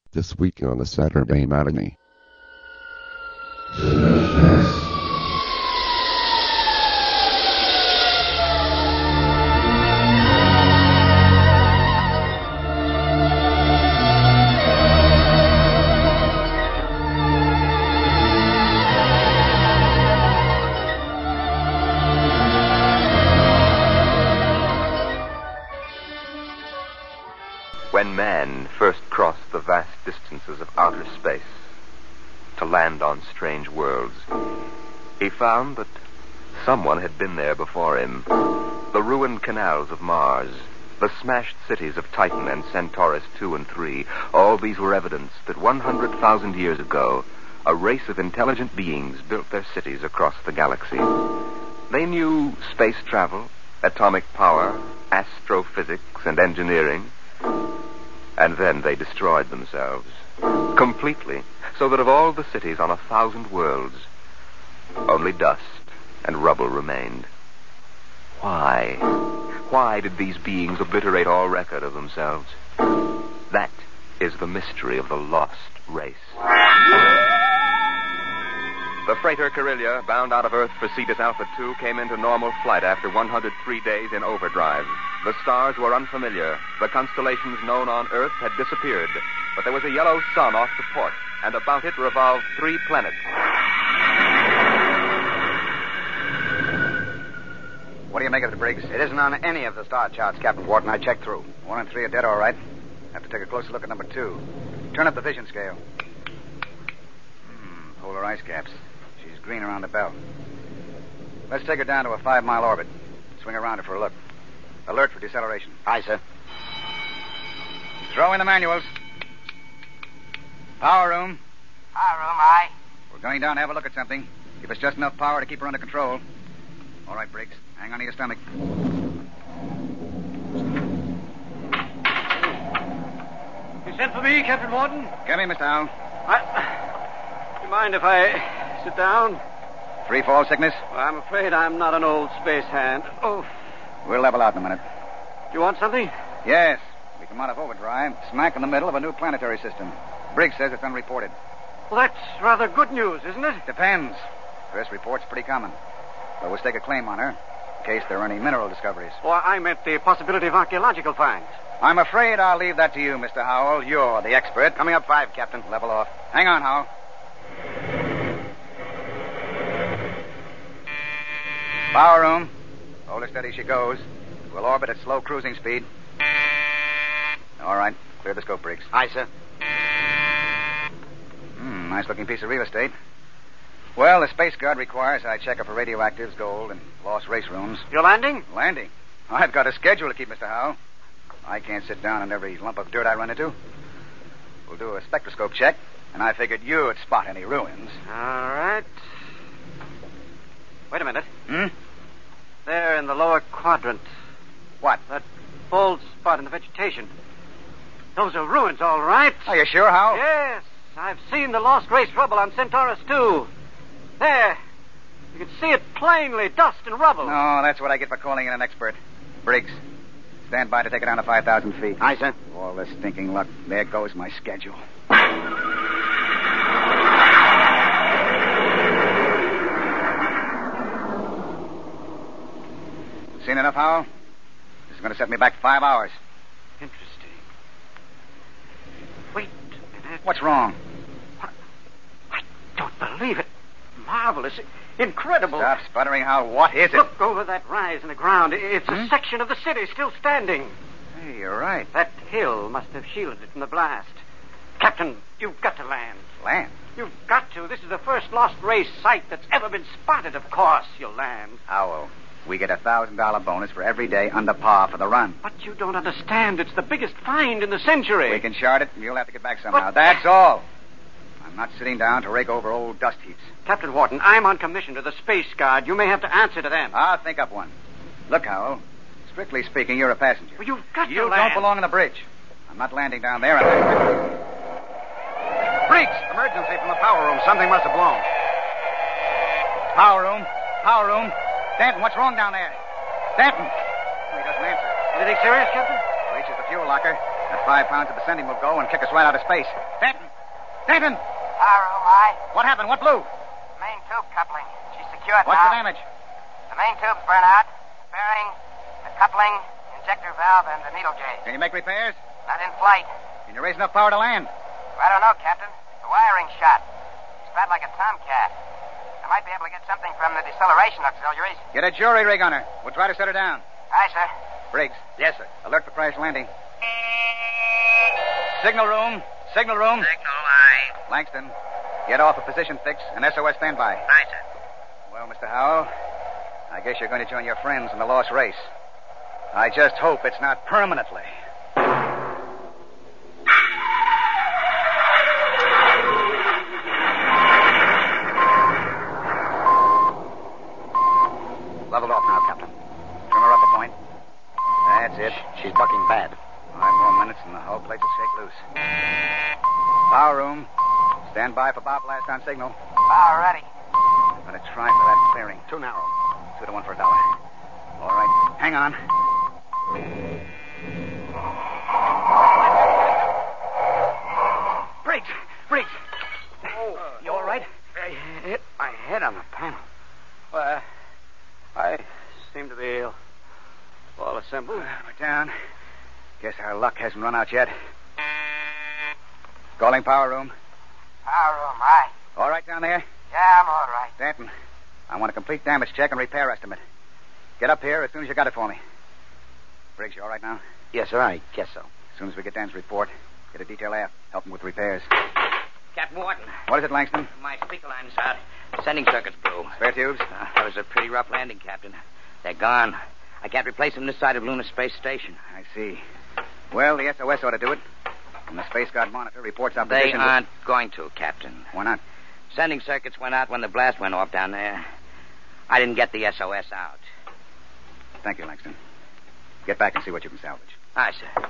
This week on the Saturday Matinee. When man first crossed the vast distances of outer space to land on strange worlds, he found that someone had been there before him. The ruined canals of Mars, the smashed cities of Titan and Centaurus II and III, all these were evidence that 100,000 years ago, a race of intelligent beings built their cities across the galaxy. They knew space travel, atomic power, astrophysics, and engineering. And then they destroyed themselves completely, so that of all the cities on 1,000 worlds, only dust and rubble remained. Why? Why did these beings obliterate all record of themselves? That is the mystery of the lost race. The freighter Carillia, bound out of Earth for Cetus Alpha 2, came into normal flight after 103 days in overdrive. The stars were unfamiliar. The constellations known on Earth had disappeared. But there was a yellow sun off the port, and about it revolved 3 planets. What do you make of it, Briggs? It isn't on any of the star charts, Captain Wharton. I checked through. 1 and 3 are dead, all right. Have to take a closer look at number 2. Turn up the vision scale. Polar ice caps. She's green around the belt. Let's take her down to a 5-mile orbit. Swing around her for a look. Alert for deceleration. Aye, sir. Throw in the manuals. Power room. Power room, aye. We're going down to have a look at something. Give us just enough power to keep her under control. All right, Briggs. Hang on to your stomach. You sent for me, Captain Wharton? Come in, Mr. Howell. Do you mind if I sit down? Free fall sickness? Well, I'm afraid I'm not an old space hand. Oh, We'll level out in a minute. do you want something? Yes. We come out of overdrive, smack in the middle of a new planetary system. Briggs says it's unreported. Well, that's rather good news, isn't it? Depends. First report's pretty common. But we'll stake a claim on her, in case there are any mineral discoveries. Well, I meant the possibility of archaeological finds. I'm afraid I'll leave that to you, Mr. Howell. You're the expert. Coming up 5, Captain. Level off. Hang on, Howell. Power room. Hold her steady she goes. We'll orbit at slow cruising speed. All right. Clear the scope, Briggs. Aye, sir. Nice-looking piece of real estate. Well, the Space Guard requires I check her for radioactives, gold, and lost race rooms. You're landing? Landing? I've got a schedule to keep, Mr. Howell. I can't sit down on every lump of dirt I run into. We'll do a spectroscope check, and I figured you'd spot any ruins. All right. Wait a minute. There in the lower quadrant. What? That bald spot in the vegetation. Those are ruins, all right. Are you sure, Howell? Yes. I've seen the lost race rubble on Centaurus II. There. You can see it plainly, dust and rubble. No, that's what I get for calling in an expert. Briggs, stand by to take it down to 5,000 feet. Aye, sir. All this stinking luck. There goes my schedule. Seen enough, Howell? This is going to set me back 5 hours. Interesting. Wait a minute. What's wrong? I don't believe it. Marvelous. Incredible. Stop sputtering, Howell. What is it? Look over that rise in the ground. It's a section of the city still standing. Hey, you're right. That hill must have shielded it from the blast. Captain, you've got to land. Land? You've got to. This is the first lost race site that's ever been spotted. Of course you'll land. Howell, we get a $1,000 bonus for every day under par for the run. But you don't understand. It's the biggest find in the century. We can chart it, and you'll have to get back somehow. But- That's all. I'm not sitting down to rake over old dust heaps. Captain Wharton, I'm on commission to the Space Guard. You may have to answer to them. I'll think up one. Look, Howell, strictly speaking, you're a passenger. Well, you've got to You land. don't belong on the bridge. I'm not landing down there unless... Briggs! Emergency from the power room. Something must have blown. Power room. Power room. Stanton, what's wrong down there? Stanton. Oh, he doesn't answer. Anything serious, Captain? Reaches the fuel locker. That 5 pounds of ascending will go and kick us right out of space. Danton! Danton! Power room, aye. What happened? What blew? Main tube coupling. She's secured What's now. the damage? The main tube's burnt out. Bearing, the coupling, injector valve, and the needle gauge. Can you make repairs? Not in flight. Can you raise enough power to land? I don't know, Captain. The wiring's shot. It's bad like a tomcat. I might be able to get something from the deceleration auxiliaries. Get a jury rig on her. We'll try to set her down. Aye, sir. Briggs. Yes, sir. Alert for crash landing. Signal room. Signal room. Signal, aye. Langston, get off a position fix and SOS standby. Aye, sir. Well, Mr. Howell, I guess you're going to join your friends in the lost race. I just hope it's not permanently. Leveled off now, Captain. Trim her up a point. That's it. She's bucking bad. 5 more minutes and the hull plates will shake loose. Power room. Stand by for bow blast on signal. Power ready. I'm going to try for that clearing. Too narrow. 2 to 1 for $1. All right. Hang on. Briggs! Briggs! You all right? I hit my head on the panel. Well, I seem to be all assembled. We're down. Guess our luck hasn't run out yet. Calling power room. Power room, aye. All right down there? Yeah, I'm all right. Danton, I want a complete damage check and repair estimate. Get up here as soon as you got it for me. Briggs, you all right now? Yes, sir. I guess so. As soon as we get Dan's report, get a detail aft. Help him with repairs. Captain Wharton, What is it, Langston? my speaker line's out. Sending circuits blew. Spare tubes? That was a pretty rough landing, Captain. They're gone. I can't replace them this side of Lunar Space Station. I see. Well, the SOS ought to do it. And the Space Guard monitor reports our They position. aren't going to, Captain. Why not? Sending circuits went out when the blast went off down there. I didn't get the SOS out. Thank you, Langston. Get back and see what you can salvage. Aye, sir.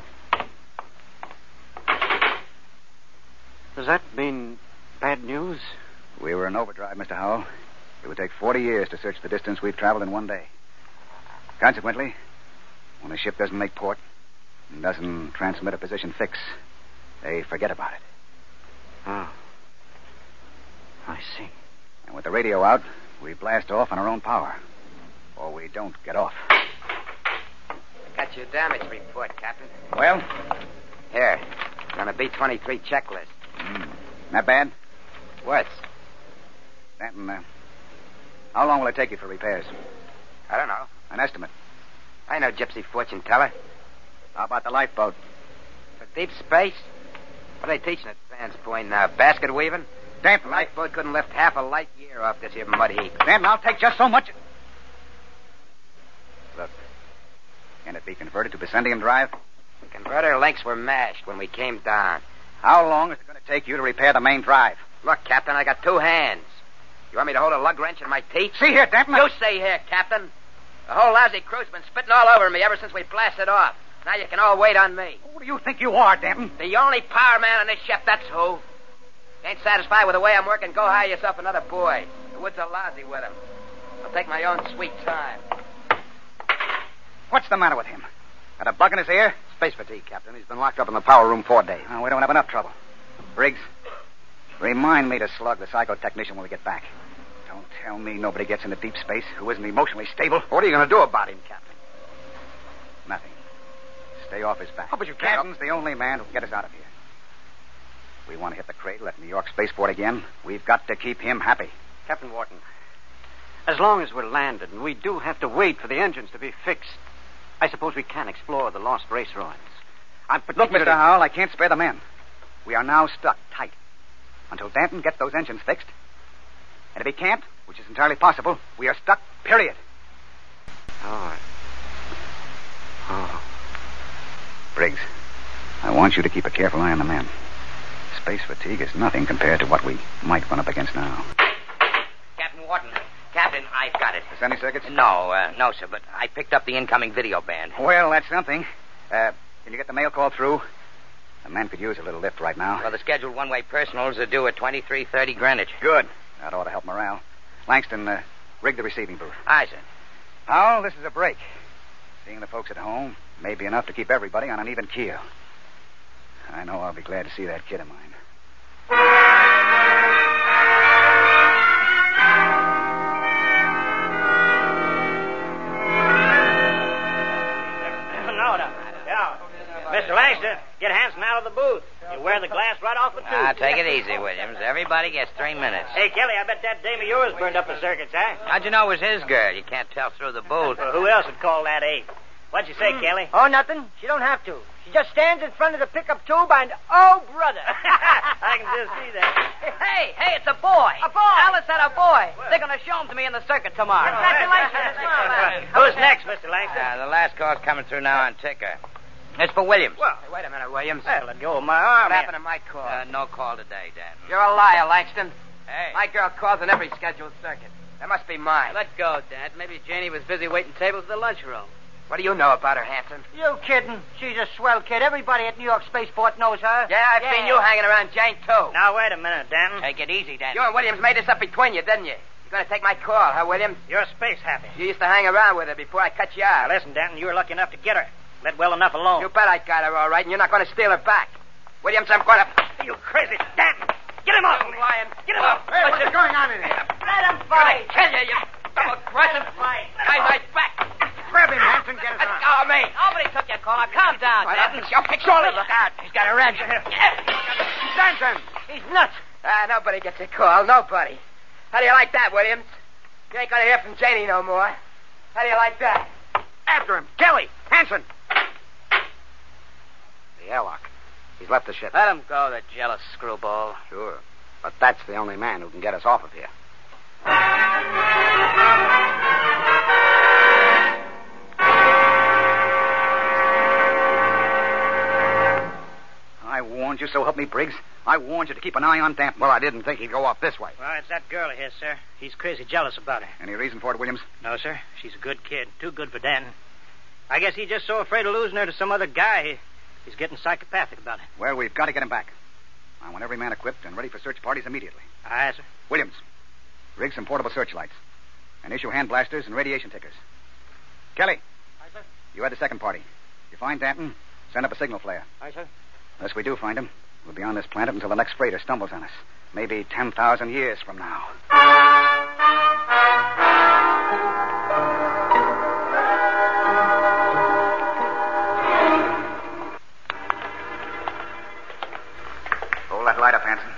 Does that mean bad news? We were in overdrive, Mr. Howell. It would take 40 years to search the distance we've traveled in one day. Consequently, when a ship doesn't make port and doesn't transmit a position fix, they forget about it. Oh. I see. And with the radio out, we blast off on our own power. Or we don't get off. I got your damage report, Captain. Well? Here. On a B-23 checklist. Not bad? Worse. Danton, how long will it take you for repairs? I don't know. An estimate. I know Gypsy fortune teller. How about the lifeboat? For deep space? What are they teaching at Van's Point now? Basket weaving? Danton, Lifeboat couldn't lift half a light year off this here mud heap. Danton, I'll take just so much. Look, can it be converted to Bessendium drive? The converter links were mashed when we came down. How long is it going to take you to repair the main drive? Look, Captain, I got 2 hands. You want me to hold a lug wrench in my teeth? See here, Danton. You stay here, Captain. The whole lousy crew's been spitting all over me ever since we blasted off. Now you can all wait on me. Who do you think you are, Danton? The only power man on this ship, that's who. Ain't satisfied with the way I'm working, go hire yourself another boy. The woods are lousy with him. I'll take my own sweet time. What's the matter with him? Got a bug in his ear? Space fatigue, Captain. He's been locked up in the power room 4 days. Oh, we don't have enough trouble. Briggs, remind me to slug the psychotechnician when we get back. Don't tell me nobody gets into deep space who isn't emotionally stable. What are you going to do about him, Captain? Nothing. Stay off his back. Oh, but you can't. Danton's the only man who can get us out of here. If we want to hit the cradle at New York Spaceport again, we've got to keep him happy. Captain Wharton, as long as we're landed and we do have to wait for the engines to be fixed, I suppose we can explore the lost raceroids. Look, Mr. Howell, I can't spare the men. We are now stuck tight until Danton gets those engines fixed. And if he can't, which is entirely possible, we are stuck, period. Oh. Briggs, I want you to keep a careful eye on the men. Space fatigue is nothing compared to what we might run up against now. Captain Wharton. Captain, I've got it. Sending circuits? No, sir, but I picked up the incoming video band. Well, that's something. Can you get the mail call through? The men could use a little lift right now. Well, the scheduled one-way personals are due at 23:30 Greenwich. Good. That ought to help morale. Langston, rig the receiving booth. Aye, sir. Howell, this is a break. Seeing the folks at home may be enough to keep everybody on an even keel. I know I'll be glad to see that kid of mine. Mr. Langston, get Hanson out of the booth. You wear the glass right off the tube. Now, take it easy, Williams. Everybody gets 3 minutes. Hey, Kelly, I bet that dame of yours burned up the circuits, huh? How'd you know it was his girl? You can't tell through the booth. Well, who else would call that eight? What'd you say, Kelly? Oh, nothing. She don't have to. She just stands in front of the pickup tube and, oh, brother. I can just see that. Hey, it's a boy. A boy. Alice said a boy. They're going to show him to me in the circuit tomorrow. Congratulations. Who's next, Mr. Langston? The last call's coming through now on ticker. It's for Williams. Well, Hey, wait a minute, Williams. Well, let go of my arm. What happened to my call? No call today, Dan. You're a liar, Langston. Hey. My girl calls on every scheduled circuit. That must be mine. Let go, Dad. Maybe Janie was busy waiting tables at the lunchroom. What do you know about her, Hanson? You kidding? She's a swell kid. Everybody at New York Spaceport knows her. Yeah, I've seen you hanging around Jane, too. Now, wait a minute, Danton. Take it easy, Dan. You and Williams made this up between you, didn't you? You're going to take my call, huh, Williams? You're space happy. You used to hang around with her before I cut you out. Now, listen, Danton, you were lucky enough to get her. Let well enough alone. You bet I got her all right, and you're not going to steal her back. Williams, I'm going to... You crazy Danton! Get him off! You lying. Get him off! Hey, what's going on in here? Let him I'm fight. going to kill you, you double-crossing. Behind my back. Grab him, Hanson. Get us Let on. go of me. Nobody took your call. Calm down, Danton. Surely look out. He's got a wrench. Danton. He's nuts. Nobody gets a call. Nobody. How do you like that, Williams? You ain't going to hear from Janie no more. How do you like that? After him. Kelly. Hanson. The airlock. He's left the ship. Let him go, the jealous screwball. Sure. But that's the only man who can get us off of here. I warned you, so help me, Briggs. I warned you to keep an eye on Danton. Well, I didn't think he'd go off this way. Well, it's that girl of his, sir. He's crazy jealous about her. Any reason for it, Williams? No, sir. She's a good kid. Too good for Danton. I guess he's just so afraid of losing her to some other guy, he's getting psychopathic about it. Well, we've got to get him back. I want every man equipped and ready for search parties immediately. Aye, sir. Williams, rig some portable searchlights and issue hand blasters and radiation tickers. Kelly. Aye, sir. You had the second party. If you find Danton, send up a signal flare. Aye, sir. Unless we do find him, we'll be on this planet until the next freighter stumbles on us. Maybe 10,000 years from now. Hold that light up, Hanson.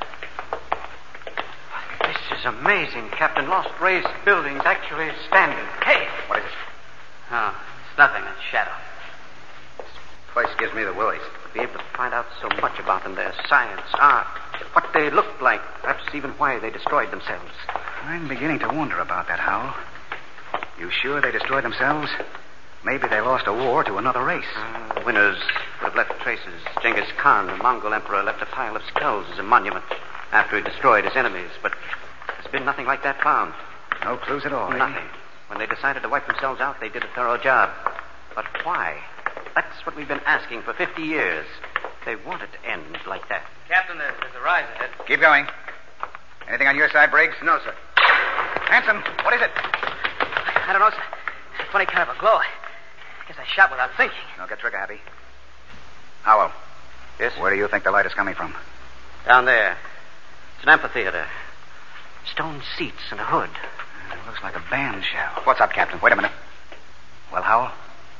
This is amazing. Captain Lost Ray's building's actually standing. Hey! What is it? Oh, it's nothing. A shadow. Place gives me the willies. Be able to find out so much about them, their science, art, what they looked like, perhaps even why they destroyed themselves. I'm beginning to wonder about that, Howell. You sure they destroyed themselves? Maybe they lost a war to another race. The winners would have left traces. Genghis Khan, the Mongol emperor, left a pile of skulls as a monument after he destroyed his enemies. But there's been nothing like that found. No clues at all, eh? Nothing. When they decided to wipe themselves out, they did a thorough job. But why? That's what we've been asking for 50 years. They want it to end like that. Captain, there's a rise ahead. Keep going. Anything on your side, Briggs? No, sir. Hanson, what is it? I don't know, sir. It's a funny kind of a glow. I guess I shot without thinking. Don't get trigger happy. Howell. Yes? Where do you think the light is coming from? Down there. It's an amphitheater. Stone seats and a hood. It looks like a band shell. What's up, Captain? Wait a minute. Well, Howell?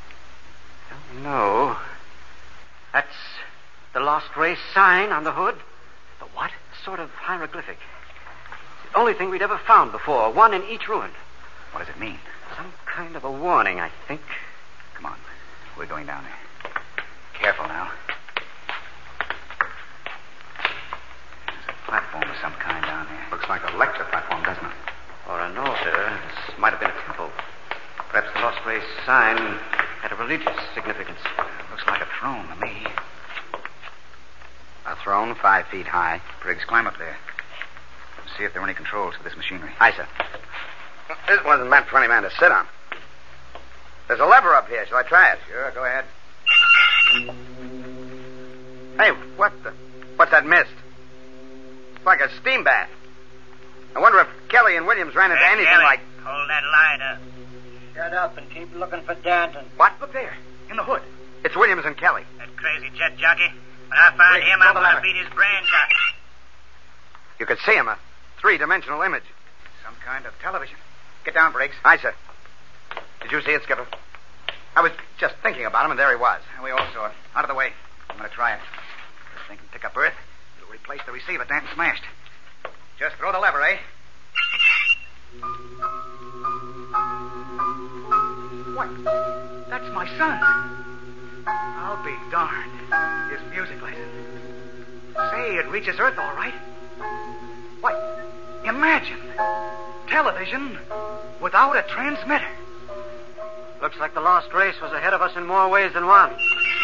No. That's the Lost Race sign on the hood. The what? A sort of hieroglyphic. It's the only thing we'd ever found before. One in each ruin. What does it mean? Some kind of a warning, I think. Come on. We're going down there. Careful now. There's a platform of some kind down there. Looks like a lecture platform, doesn't it? Or an altar. This might have been a temple. Perhaps the Lost Race sign had a religious significance. Looks like a throne to me. A throne 5 feet high. Briggs, climb up there. See if there are any controls to this machinery. Aye, sir. This wasn't meant for any man to sit on. There's a lever up here. Shall I try it? Sure, go ahead. Hey, what's that mist? It's like a steam bath. I wonder if Kelly and Williams ran into anything Kelly, like... hold that light up. Shut up and keep looking for Danton. What? Look there. In the hood. It's Williams and Kelly. That crazy jet jockey? When I find him, I'm going to beat his brains out. You could see him, a three-dimensional image. Some kind of television. Get down, Briggs. Aye, sir. Did you see it, Skipper? I was just thinking about him, and there he was. And we all saw it. Out of the way. I'm going to try it. This thing can pick up Earth. It'll replace the receiver Danton smashed. Just throw the lever, eh? What? That's my son. I'll be darned. His music lesson. Say, it reaches Earth all right. What? Imagine. Television without a transmitter. Looks like the lost race was ahead of us in more ways than one.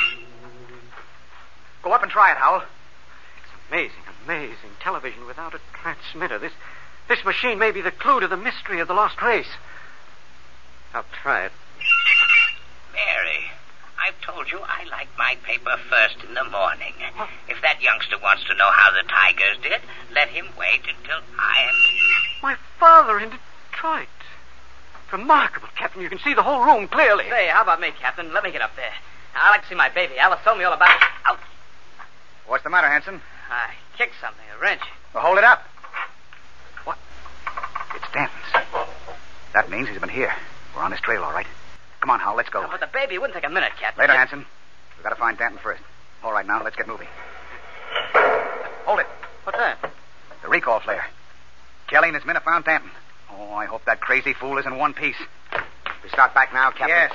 Go up and try it, Howell. It's amazing. Television without a transmitter. This machine may be the clue to the mystery of the lost race. I'll try it. Mary, I've told you I like my paper first in the morning. What? If that youngster wants to know how the Tigers did, let him wait until I am... My father in Detroit. Remarkable, Captain. You can see the whole room clearly. Say, how about me, Captain? Let me get up there. I'd like to see my baby. Alice told me all about it. Ouch. What's the matter, Hanson? I kicked something, a wrench. Well, hold it up. What? It's Danton's. That means he's been here. We're on his trail, all right. Come on, Howell, let's go. No, but the baby wouldn't take a minute, Captain. Later, Hanson. We've got to find Danton first. All right, now, let's get moving. Hold it. What's that? The recall flare. Kelly and his men have found Danton. Oh, I hope that crazy fool is in one piece. We start back now, Captain? Yes.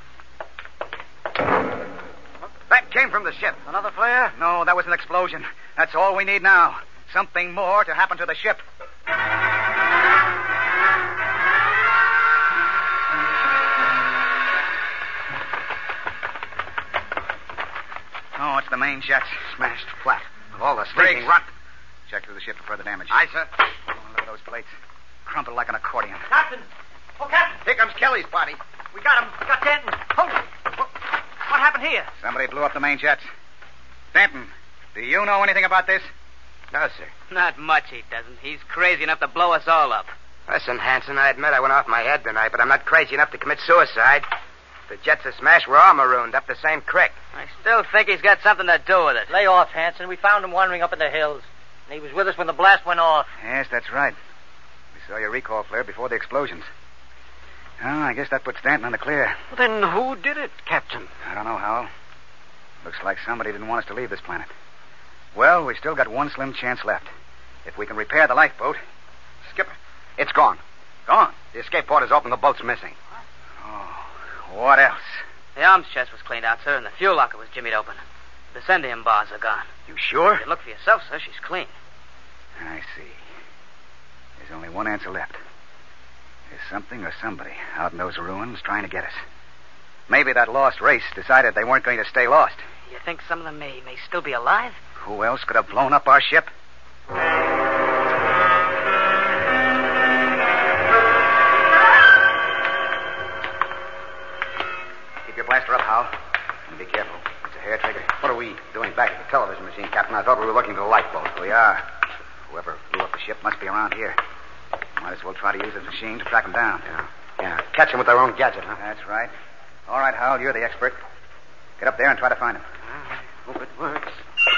That came from the ship. Another flare? No, that was an explosion. That's all we need now. Something more to happen to the ship. Oh, it's the main jets. Smashed flat. With all the stinking rot. Check through the ship for further damage. Aye, sir. Oh, look at those plates. Crumpled like an accordion. Captain! Oh, Captain! Here comes Kelly's body. We got him. We got Danton. Hold it. What happened here? Somebody blew up the main jets. Danton, do you know anything about this? No, sir. Not much he doesn't. He's crazy enough to blow us all up. Listen, Hanson, I admit I went off my head tonight, but I'm not crazy enough to commit suicide. The jets are smashed. We're all marooned up the same creek. I still think he's got something to do with it. Lay off, Hanson. We found him wandering up in the hills. And he was with us when the blast went off. Yes, that's right. We saw your recall flare before the explosions. Oh, I guess that puts Danton in the clear. Well, then who did it, Captain? I don't know, Howell. Looks like somebody didn't want us to leave this planet. Well, we've still got one slim chance left. If we can repair the lifeboat. Skipper, it's gone. Gone? The escape port is open. The boat's missing. Oh, what else? The arms chest was cleaned out, sir, and the fuel locker was jimmied open. The sending bars are gone. You sure? You look for yourself, sir. She's clean. I see. There's only one answer left. There's something or somebody out in those ruins trying to get us. Maybe that lost race decided they weren't going to stay lost. You think some of them may still be alive? Who else could have blown up our ship? Keep your blaster up, Hal. And be careful. It's a hair trigger. What are we doing back at the television machine, Captain? I thought we were looking for the lifeboat. We are. Whoever blew up the ship must be around here. Might as well try to use the machine to track them down. Yeah. Catch them with their own gadget, huh? That's right. All right, Hal, you're the expert. Get up there and try to find him. I hope it works.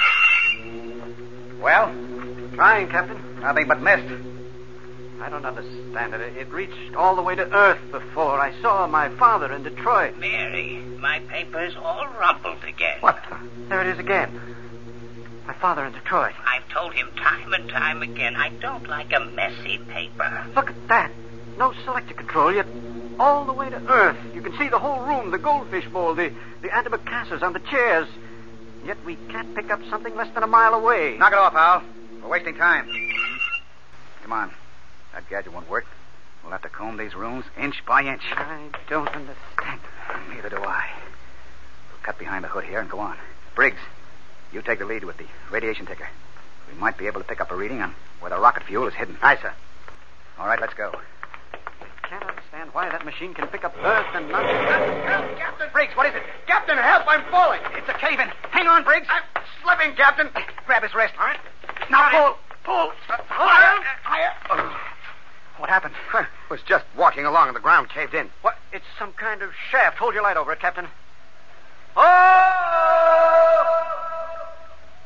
Well? Trying, Captain. Nothing but mist. I don't understand it. It reached all the way to Earth before. I saw my father in Detroit. Mary, my paper's all rumpled again. What? There it is again. My father in Detroit. I've told him time and time again, I don't like a messy paper. Look at that. No selector control, yet all the way to Earth. You can see the whole room, the goldfish bowl, the antimacassars on the chairs. Yet we can't pick up something less than a mile away. Knock it off, Hal. We're wasting time. Come on. That gadget won't work. We'll have to comb these rooms inch by inch. I don't understand. Neither do I. We'll cut behind the hood here and go on. Briggs, you take the lead with the radiation ticker. We might be able to pick up a reading on where the rocket fuel is hidden. Aye, sir. All right, let's go. I can't understand why that machine can pick up Earth and not... Help, Captain! Briggs, what is it? Captain, help! I'm falling! It's a cave-in. Hang on, Briggs. I'm slipping, Captain. Grab his wrist. All right. Now pull. Higher. What happened? I was just walking along and the ground caved in. What? It's some kind of shaft. Hold your light over it, Captain. Oh!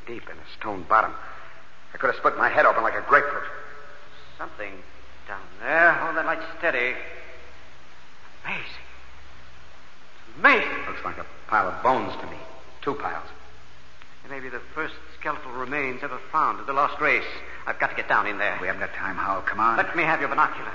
deep in a stone bottom. I could have split my head open like a grapefruit. Something down there. Hold that light steady. Amazing. It's amazing. Looks like a pile of bones to me. 2 piles. It may be the first skeletal remains ever found of the lost race. I've got to get down in there. We haven't got time, Howell. Come on. Let me have your binoculars.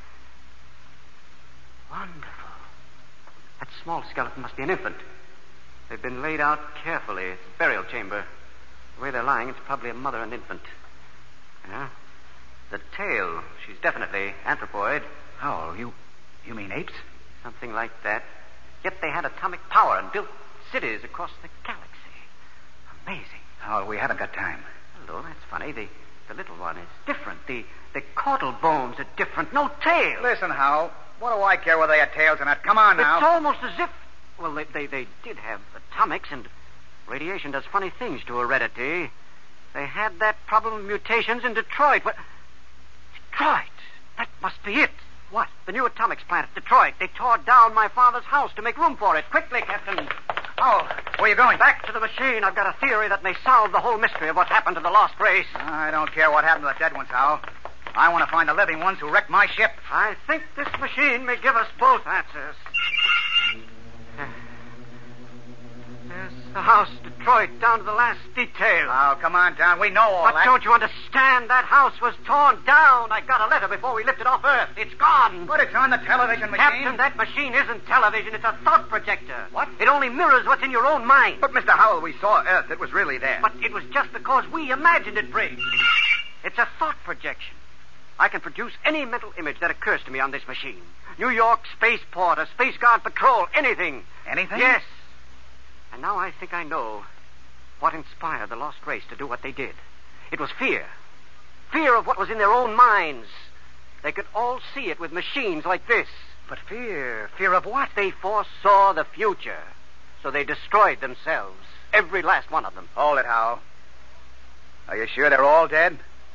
Wonderful. That small skeleton must be an infant. They've been laid out carefully. It's a burial chamber. The way they're lying, it's probably a mother and infant. Yeah. The tail, she's definitely anthropoid. Howell, you mean apes? Something like that. Yet they had atomic power and built cities across the galaxy. Amazing. Howell, we haven't got time. Hello, that's funny. The little one is different. The caudal bones are different. No tail. Listen, Howell. What do I care whether they had tails or not? Come on now. It's almost as if... Well, they did have atomics, and radiation does funny things to heredity. They had that problem of mutations in Detroit. What? Detroit? That must be it. What? The new atomics plant at Detroit. They tore down my father's house to make room for it. Quickly, Captain. Oh, where are you going? Back to the machine. I've got a theory that may solve the whole mystery of what happened to the lost race. I don't care what happened to the dead ones, Howell. I want to find the living ones who wrecked my ship. I think this machine may give us both answers. There's the house, Detroit, down to the last detail. Oh, come on, Don. We know all but that. Don't you understand? That house was torn down. I got a letter before we lifted off Earth. It's gone. But it's on the television machine. Captain, that machine isn't television. It's a thought projector. What? It only mirrors what's in your own mind. But, Mr. Howell, we saw Earth. It was really there. But it was just because we imagined it, Briggs. It's a thought projection. I can produce any mental image that occurs to me on this machine. New York spaceport, a Space Guard patrol, anything. Anything? Yes. And now I think I know what inspired the lost race to do what they did. It was fear. Fear of what was in their own minds. They could all see it with machines like this. But fear? Fear of what? They foresaw the future. So they destroyed themselves. Every last one of them. Hold it, Howell. Are you sure they're all dead?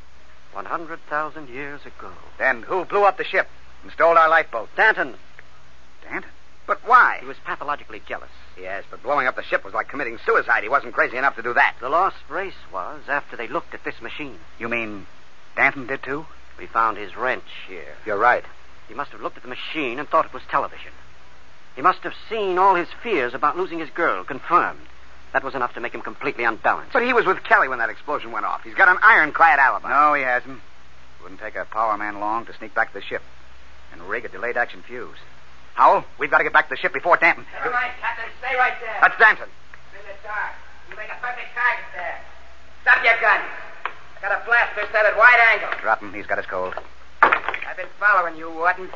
100,000 years ago. Then who blew up the ship and stole our lifeboat? Danton. Danton? But why? He was pathologically jealous. Yes, but blowing up the ship was like committing suicide. He wasn't crazy enough to do that. The lost race was after they looked at this machine. You mean Danton did too? We found his wrench here. You're right. He must have looked at the machine and thought it was television. He must have seen all his fears about losing his girl confirmed. That was enough to make him completely unbalanced. But he was with Kelly when that explosion went off. He's got an ironclad alibi. No, he hasn't. It wouldn't take a power man long to sneak back to the ship and rig a delayed action fuse. Howell, we've got to get back to the ship before Danton. Never mind, Captain. Stay right there. That's Danton. In the dark. You make a perfect target there. Stop your gun. I got a blaster set at wide angle. Drop him. He's got us cold. I've been following you, Warden.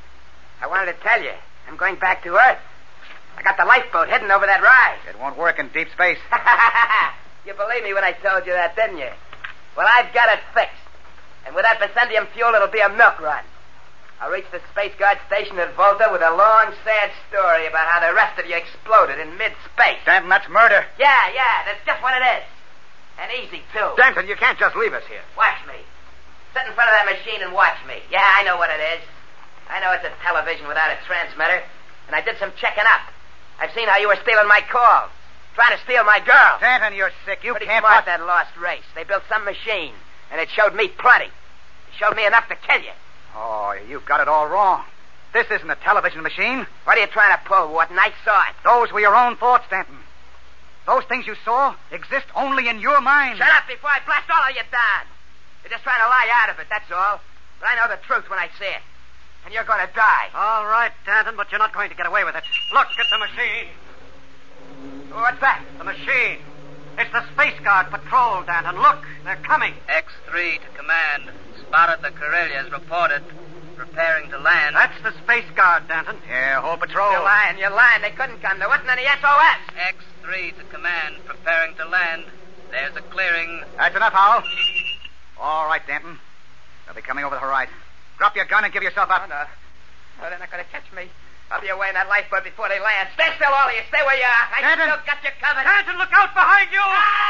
I wanted to tell you. I'm going back to Earth. I got the lifeboat hidden over that rise. It won't work in deep space. You believed me when I told you that, didn't you? Well, I've got it fixed. And with that Vicendium fuel, it'll be a milk run. I'll reach the Space Guard station at Volta with a long, sad story about how the rest of you exploded in mid-space. Danton, that's murder. Yeah, that's just what it is. And easy, too. Danton, you can't just leave us here. Watch me. Sit in front of that machine and watch me. Yeah, I know what it is. I know it's a television without a transmitter. And I did some checking up. I've seen how you were stealing my calls. Trying to steal my girl. Danton, you're sick. You Pretty can't... smart, that lost race. They built some machine. And it showed me plenty. It showed me enough to kill you. Oh, you've got it all wrong. This isn't a television machine. What are you trying to pull, Warden? I saw it. Those were your own thoughts, Danton. Those things you saw exist only in your mind. Shut up before I blast all of you down. You're just trying to lie out of it, that's all. But I know the truth when I see it. And you're going to die. All right, Danton, but you're not going to get away with it. Look at the machine. What's that? The machine. It's the Space Guard patrol, Danton. Look, they're coming. X3 to command. Spotted the Corellias, reported. Preparing to land. That's the Space Guard, Danton. Yeah, whole patrol. You're lying. They couldn't come. There wasn't any SOS. X3 to command. Preparing to land. There's a clearing. That's enough, Howell. All right, Danton. They'll be coming over the horizon. Drop your gun and give yourself up. Oh, no. No, they're not going to catch me. I'll be away in that lifeboat before they land. Stay still, all of you. Stay where you are. I Danton. still got you covered. Danton, look out behind you!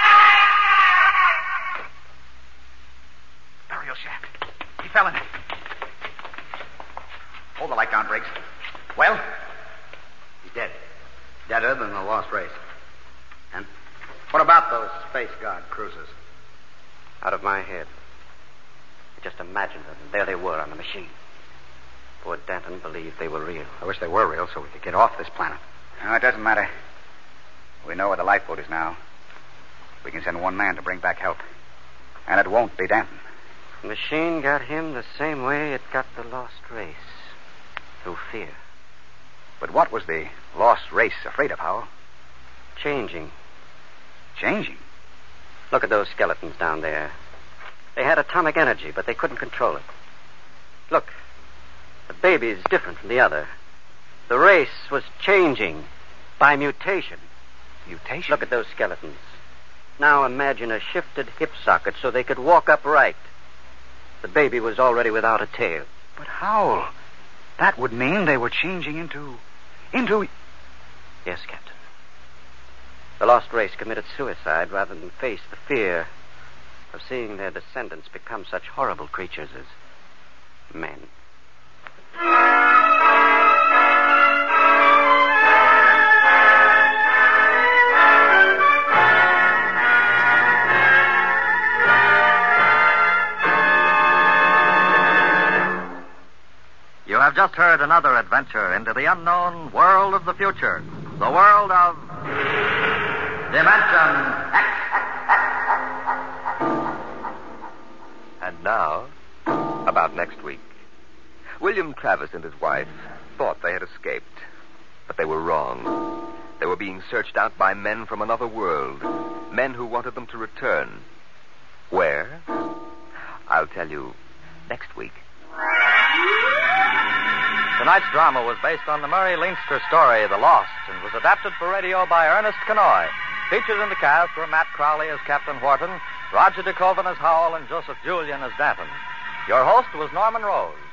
Burial shaft. He fell in it. Hold the light down, Briggs. Well? He's dead. Deader than the lost race. And What about those Space Guard cruisers? Out of my head. I just imagined them, and there they were on the machine. Poor Danton believed they were real. I wish they were real so we could get off this planet. No, it doesn't matter. We know where the lifeboat is now. We can send one man to bring back help. And it won't be Danton. The machine got him the same way it got the lost race. Through fear. But what was the lost race afraid of, Howell? Changing. Changing? Look at those skeletons down there. They had atomic energy, but they couldn't control it. Look, the baby's different from the other. The race was changing by mutation. Mutation? Look at those skeletons. Now imagine a shifted hip socket so they could walk upright. The baby was already without a tail. But Howell, that would mean they were changing into... Yes, Captain. The lost race committed suicide rather than face the fear of seeing their descendants become such horrible creatures as men. You have just heard another adventure into the unknown world of the future. The world of Dimension X. And now, about next week. William Travis and his wife thought they had escaped, but they were wrong. They were being searched out by men from another world, men who wanted them to return. Where? I'll tell you next week. Tonight's drama was based on the Murray Leinster story, The Lost, and was adapted for radio by Ernest Kenoy. Featured in the cast were Matt Crowley as Captain Wharton, Roger DeKoven as Howell, and Joseph Julian as Danton. Your host was Norman Rose.